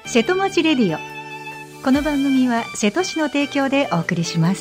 瀬戸町レディオ。この番組は瀬戸市の提供でお送りします。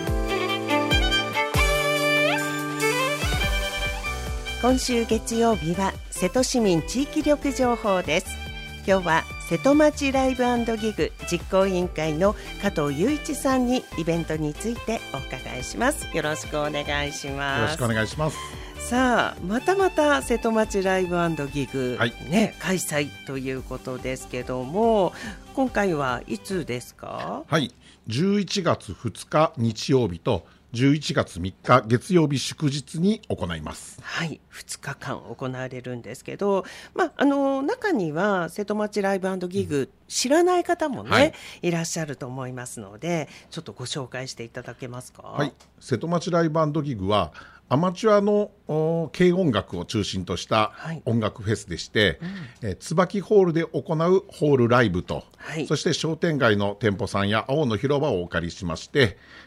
今週月曜日は瀬戸市民地域力情報です。今日は瀬戸町ライブ&ギグ実行委員会の加藤雄一さんにイベントについてお伺いします。よろしくお願いします。 よろしくお願いします。 さあ、またまた瀬戸町ライブ&ギグ、 はい開催ということですけども、今回はいつですか？ はい、11月2日日曜日と11月3日月曜日祝日に行います。 はい、2日間行われるんですけど、中には瀬戸町ライブ&ギグ知らない方もね、いらっしゃると思いますので、ちょっとご紹介していただけますか？ はい、瀬戸町ライブ&ギグはアマチュアの軽音楽を中心とした音楽フェスでして、椿ホールで行うホールライブと、そして商店街の店舗さんや青の広場をお借りしまして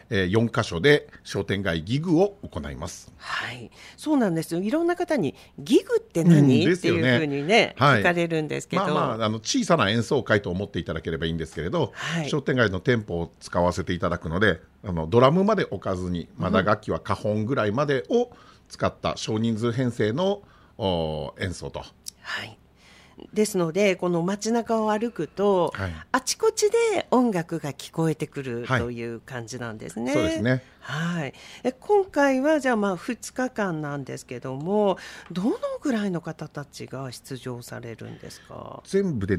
、4カ所で商店街ギグを行います。 はい、そうなんですよ。いろんな方にギグって何、っていうふうにね、聞かれるんですけど、 小さな演奏会と思っていただければいいんですけれど、商店街の店舗を使わせていただくので、ドラムまで置かずに、まだ楽器はカホンぐらいまでを使った少人数編成の演奏と。 ですので、この街中を歩くと、あちこちで音楽が聞こえてくるという感じなんですね。 そうですね。 今回はじゃあ2日間なんですけども、どのぐらいの方たちが出場されるんですか？ 全部で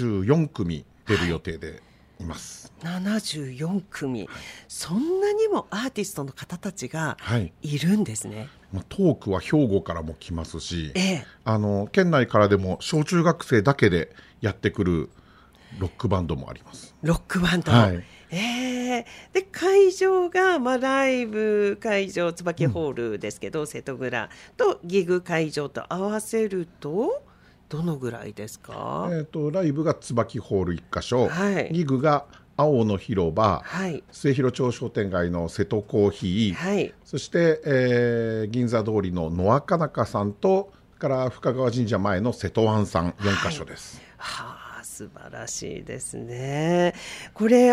74組出る予定でいます。 74組、そんなにもアーティストの方たちがいるんですね。 トークは兵庫からも来ますし、県内からでも小中学生だけでやってくるロックバンドもあります。 ロックバンド、で会場が、ライブ会場椿ホールですけど、瀬戸倉とギグ会場と合わせるとどのぐらいですか？ ライブが椿ホール1カ所、ギグが青の広場、末広町商店街の瀬戸コーヒー、そして、銀座通りの野赤中さんとから深川神社前の瀬戸湾さん4カ所です。 素晴らしいですね。これ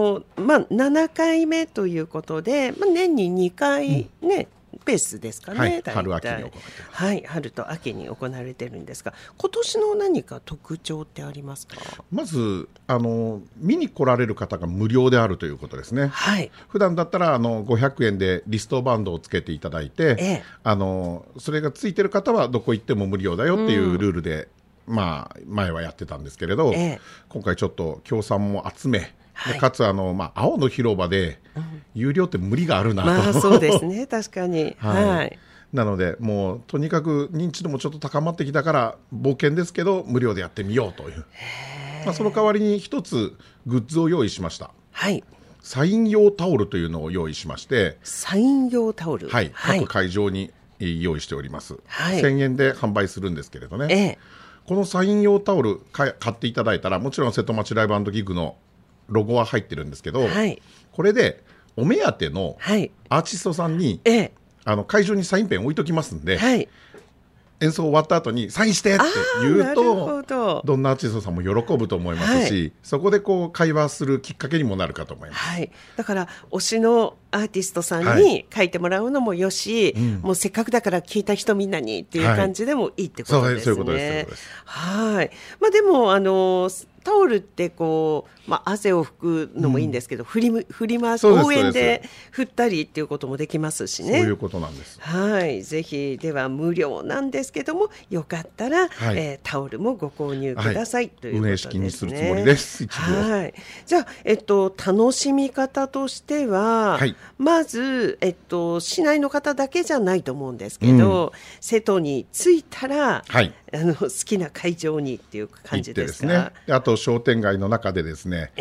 7回目ということで、年に2回ね、ペースですかね。 春秋に行われています。 春と秋に行われているんですが、今年の何か特徴ってありますか？ まず見に来られる方が無料であるということですね。普段だったら500円でリストバンドをつけていただいて、それがついてる方はどこ行っても無料だよっていうルールで、前はやってたんですけれど、今回ちょっと協賛も集め、かつ青の広場で有料って無理があるなと、 そうですね、確かに。 なのでもうとにかく認知度もちょっと高まってきたから冒険ですけど無料でやってみようという、その代わりに一つグッズを用意しました。サイン用タオルというのを用意しまして。 サイン用タオル、 各会場に用意しております。1000円で販売するんですけれどね、このサイン用タオル買っていただいたら、もちろん瀬戸町ライブ&ギグのロゴは入ってるんですけど、これでお目当てのアーティストさんに、会場にサインペン置いときますんで、演奏終わった後にサインしてって言うと、どんなアーティストさんも喜ぶと思いますし、そこで会話するきっかけにもなるかと思います。 だから推しのアーティストさんに書いてもらうのもよし、もうせっかくだから聞いた人みんなにっていう感じでもいいってことですね。 そういうことです。 でもタオルって汗を拭くのもいいんですけど、振り回す、応援で振ったりっていうこともできますしね。 そういうことなんです。 ぜひでは無料なんですけども、よかったら、タオルもご購入ください、ということですね。 運営資金にするつもりです。 じゃあ、楽しみ方としては、まず、市内の方だけじゃないと思うんですけど、瀬戸に着いたら、好きな会場にっていう感じですか？ あと商店街の中でですね、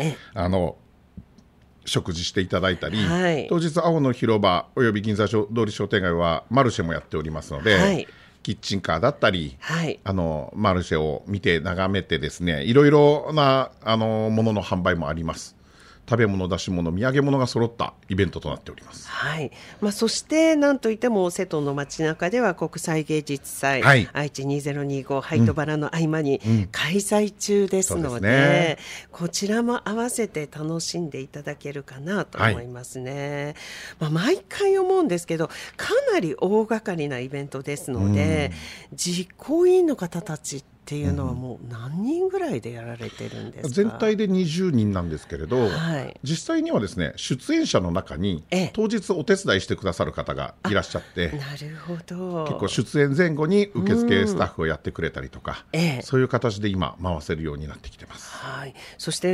食事していただいたり、当日青の広場および銀座通り商店街はマルシェもやっておりますので、キッチンカーだったり、マルシェを見て眺めてですね、いろいろなものの販売もあります。 食べ物、出し物、土産物が揃ったイベントとなっております。 はい。そしてなんといっても瀬戸の街中では国際芸術祭、 はい、 愛知2025ハイトバラの合間に開催中ですので、こちらも合わせて楽しんでいただけるかなと思いますね。毎回思うんですけど、かなり大掛かりなイベントですので、実行委員の方たちっていうのはもう何人ぐらいでやられてるんですか？ 全体で20人なんですけれど、実際にはですね、出演者の中に当日お手伝いしてくださる方がいらっしゃって、 なるほど、 結構出演前後に受付スタッフをやってくれたりとか、そういう形で今回せるようになってきてます。 はい、そして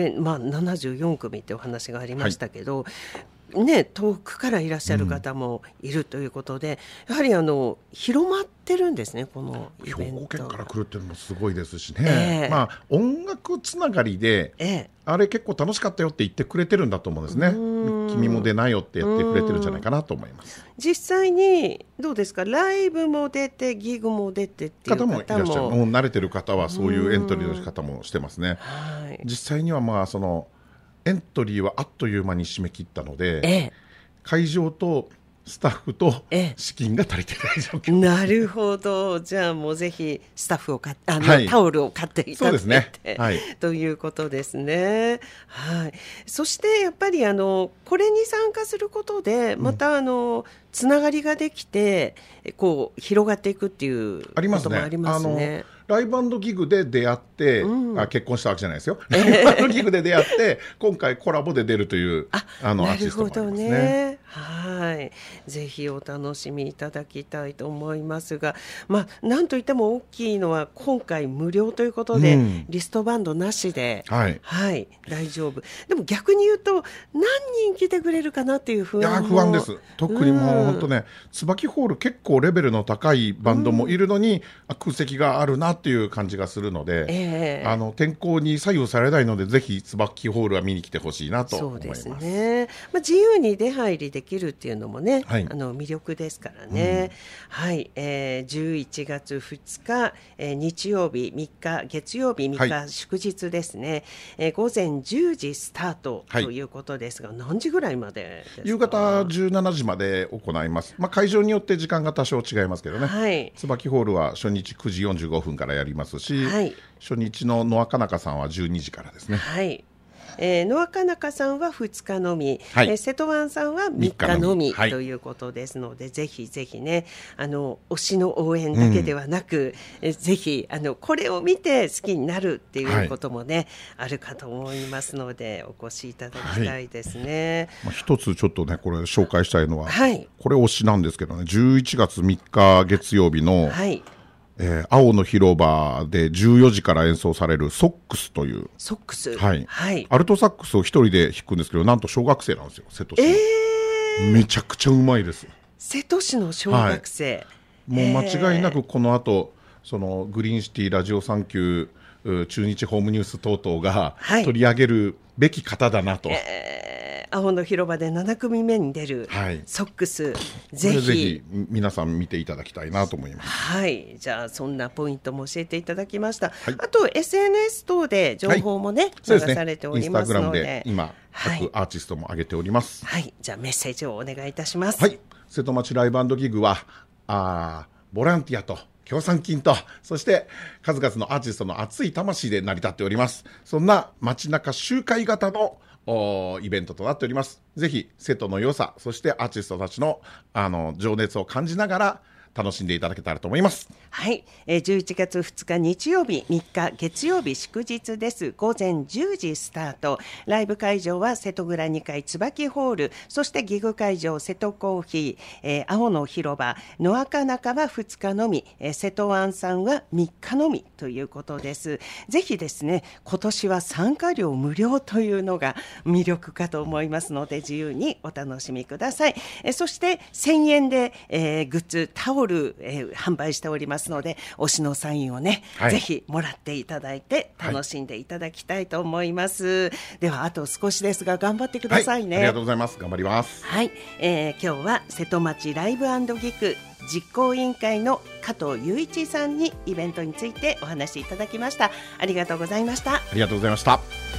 、74組ってお話がありましたけど、遠くからいらっしゃる方もいるということで、やはり広まってるんですね、このイベント。 兵庫県から来るっていうのもすごいですしね、音楽つながりで、あれ結構楽しかったよって言ってくれてるんだと思うんですね。君も出なよってやってくれてるんじゃないかなと思います。 実際にどうですか、ライブも出てギグも出てっていう方もいらっしゃる。もう慣れてる方はそういうエントリーの仕方もしてますね。実際にはそのエントリーはあっという間に締め切ったので、会場とスタッフと資金が足りてない状況。 なるほど。じゃあもうぜひスタッフをタオルを買っていただいて、ということですね。はい。そしてやっぱりこれに参加することでまたつながりができてこう広がっていくっていうこともありますね。 ライブ&ギグで出会って、結婚したわけじゃないですよ。ライブ&ギグで出会って今回コラボで出るというアーティストもありますね。 はい。ぜひお楽しみいただきたいと思いますが、なんといっても大きいのは今回無料ということで、リストバンドなしで、大丈夫。でも逆に言うと何人来てくれるかなっていう不安も。 不安です。特にもう本当ね、椿ホール結構レベルの高いバンドもいるのに、空席があるなっていう感じがするので、天候に左右されないのでぜひ椿ホールは見に来てほしいなと思います。 そうですね。自由に出入りできるっていうのもね、魅力ですからね。11月2日、日曜日、3日月曜日、3日祝日ですね。午前10時スタートということですが、何時ぐらいまでですか？ 夕方17時まで行います。会場によって時間が多少違いますけどね。椿ホールは初日9時45分からやりますし、初日のノアカナカさんは12時からですね。 ノアカナカさんは2日のみ、瀬戸湾さんは3日のみということですので、ぜひぜひね、推しの応援だけではなく、ぜひこれを見て好きになるっていうこともね、あるかと思いますのでお越しいただきたいですね。 一つちょっとねこれ紹介したいのは、これ推しなんですけどね、11月3日月曜日の、青の広場で14時から演奏されるソックスというソックス、 アルトサックスを一人で弾くんですけど、なんと小学生なんですよ、瀬戸市の。めちゃくちゃうまいです。 瀬戸市の小学生、 もう間違いなくこの後そのグリーンシティラジオサンキュー中日ホームニュース等々が取り上げるべき方だなと。 青の広場で7組目に出るソックス、ぜひ皆さん見ていただきたいなと思います。 じゃあそんなポイントも教えていただきました。あと SNS 等で情報もね、流されておりますので、 インスタグラムで今各アーティストも上げております。 じゃあメッセージをお願いいたします。 瀬戸町ライブ&ギグはボランティアと協賛金と、そして数々のアーティストの熱い魂で成り立っております。そんな街中集会型のイベントとなっております。ぜひ瀬戸の良さ、そしてアーティストたちの情熱を感じながら楽しんでいただけたらと思います。 11月2日日曜日、3日月曜日祝日です。午前10時スタート。ライブ会場は瀬戸倉2階椿ホール、そしてギグ会場瀬戸コーヒー、青の広場、ノアカナカは2日のみ、瀬戸湾さんは3日のみということです。ぜひですね、今年は参加料無料というのが魅力かと思いますので、自由にお楽しみください。そして1000円で、グッズタオル販売しておりますので、推しのサインをね、ぜひもらっていただいて楽しんでいただきたいと思います。ではあと少しですが頑張ってくださいね。 ありがとうございます。頑張ります。 今日は瀬戸町ライブ&ギグ実行委員会の加藤雄一さんにイベントについてお話しいただきました。ありがとうございました。 ありがとうございました。